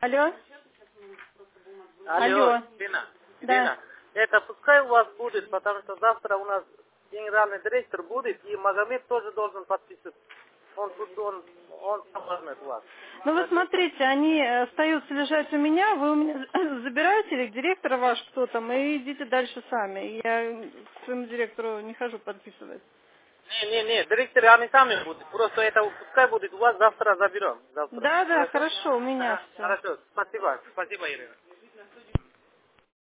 Алло? Алло, Алло. Дина, Да. Дина, это пускай у вас будет, потому что завтра у нас генеральный директор будет, и Магомед тоже должен подписывать. Он сам возьмет у вас. Ну вы Хорошо? смотрите, они остаются лежать у меня, вы у меня забираете или директора ваш кто там, и идите дальше сами. Я к своему директору не хожу подписывать. Не, директоры они сами будут. Просто это пускай будет у вас, завтра заберем. Завтра. Да, Хорошо? хорошо, у меня Ага, все. хорошо. Спасибо, Ирина.